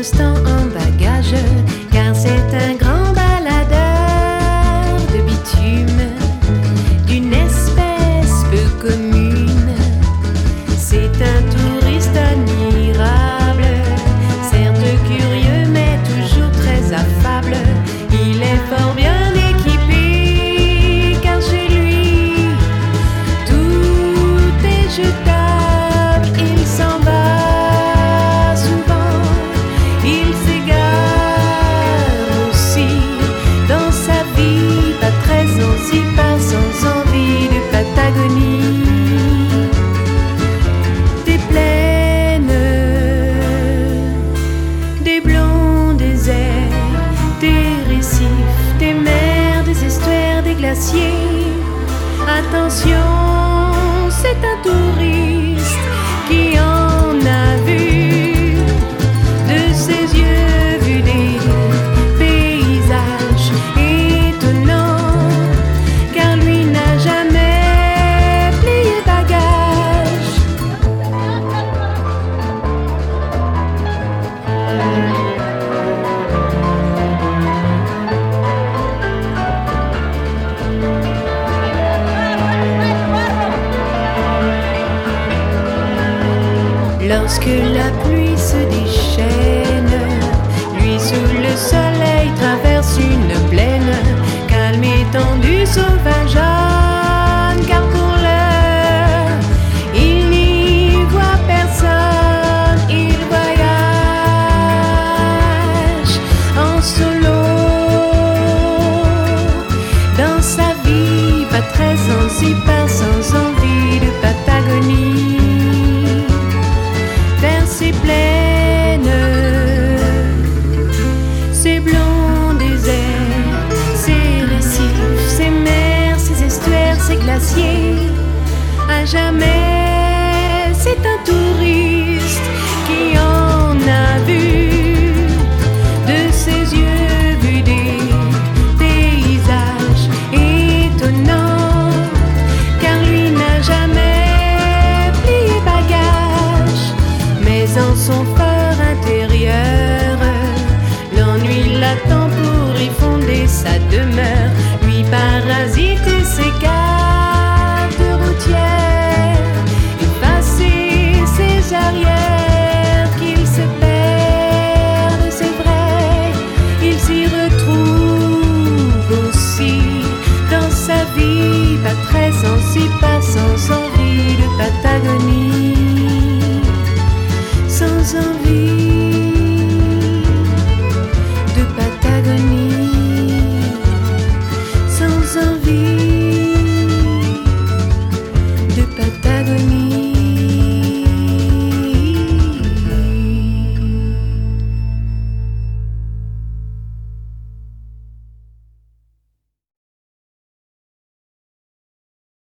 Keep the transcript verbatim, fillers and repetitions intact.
instant en bagage, car c'est un grand baladeur de bitume, d'une espèce peu commune. C'est un touriste admirable, certes curieux mais toujours très affable. Il est fort bien équipé, car chez lui tout est jetable. Il s'en va souvent, il s'égare aussi dans sa vie, pas très anticipant, sans envie de Patagonie. Des plaines, des blonds déserts, des récifs, des mers, des estuaires, des glaciers. Attention, c'est un touriste qui en a vu, de ses yeux vu des paysages étonnants, car lui n'a jamais plié bagage. Lorsque la pluie se déchaîne, lui sous le soleil traverse une plaine, calme, étendue, sauvageonne, car pour l'heure il n'y voit personne. Il voyage en solo, dans sa vie pas très anticipant, sans envie de Patagonie. Vers ces plaines, ces blonds déserts, ces récifs, ces mers, ces estuaires, ces glaciers. À jamais, c'est un touriste qui en a vu, de ses yeux vu des paysages étonnants, car lui n'a jamais plié bagage. Mais en son fort intérieur, l'ennui l'attend pour y fonder sa demeure, lui parasiter ses gardes routières, effacer ses arrières, qu'il se perde, c'est vrai, il s'y retrouve aussi dans sa vie, pas très anticipant, sans envie de Patagonie.